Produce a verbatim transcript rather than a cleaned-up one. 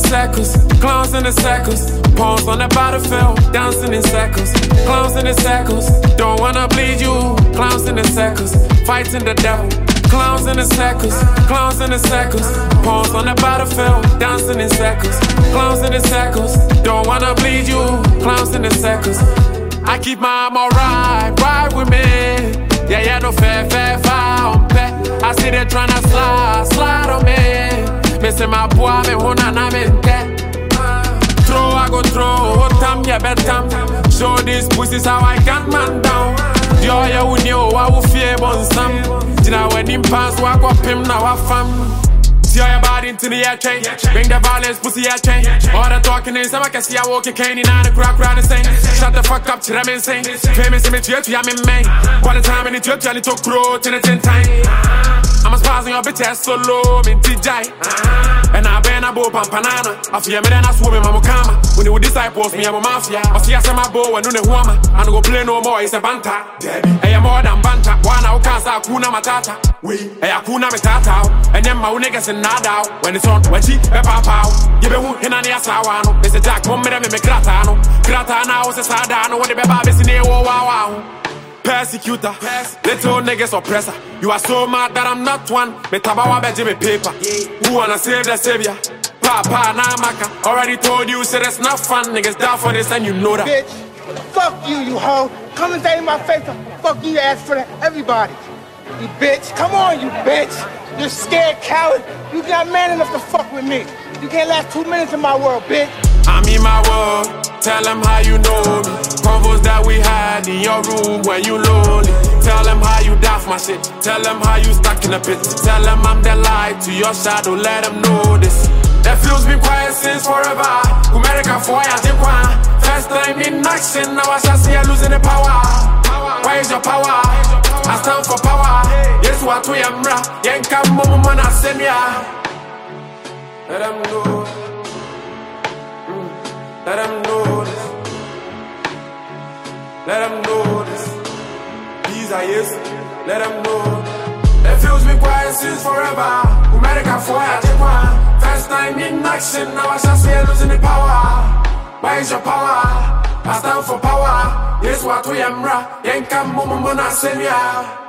circles, clowns in the circles. Pawns on the battlefield, dancing in circles. Clowns in the circles, don't wanna bleed you. Clowns in the circles, fighting the devil. Clowns in the circles, clowns in the circles. Pawns on the battlefield, dancing in circles. Clowns in the circles, don't wanna bleed you. Clowns in the circles. I keep my arm alright, ride with me. Yeah, yeah, no fair, fair, fair on pet. I see they tryna slide, slide on me. Missing my boy, me huna na me te. Throw, I go throw, what time, yeah, bedtime. Show these pussies how I got man down. Yo, yeah, we knew I will fear on some. Dina when him pass, walk up him now, I fam. See how your body into the air chain. Bring the violence, pussy air chain. All the talking is, I can see I walk a cane in the crack round the same. Shut the fuck up, chill, I'm insane. Famous in the church, I'm in May. By the time in the church, I need to grow to the ten time. I'm a spaz on your bitch ass solo, in T J. And I been a bow pampanana. I fear me then I swim in my mukama. When you disciples me, I'm a mafia. I see I say my bow and no woman. I don't go play no more, it's a banter. Hey, I'm more than banter. One out can't say Kuna Matata. Hey, Akuna Matata. And then my niggas in Nada. When it's on, when she, a papa. Give a hook in an Yasawano. It's a jack, one minute, me gratano. Gratana was a sadano. What the babies in the wow wow. Persecutor, little niggas oppressor. You are so mad that I'm not one. Me tabawa beji me paper. Who wanna save the savior? Papa Namaka. Already told you, said it's not fun. Niggas die for this and you know that. Bitch, fuck you, you hoe. Come and say in my face, fuck you, ask for that. Everybody. You bitch, come on, you bitch. You're scared coward. You not man enough to fuck with me. You can't last two minutes in my world, bitch. I'm in my world. Tell them how you know me. Convos that we had in your room when you lonely. Tell them how you daft my shit. Tell them how you stuck in a pit. Tell them I'm the light to your shadow. Let them know this. That feels been quiet since forever. America for ya take one. First time in action. Now I shall see you losing the power. Where is your power? I stand for power. Yes, what we am ra. Yenka momo mana semia. Let them know. Let them know this. Let them know this. These are yes. Let them know. It feels been quiet since forever. America for ya take one. First time in action. Now I shall see you losing the power. Where is your power? I stand for power. Yes, what we am ra. Yenka momo mona semia.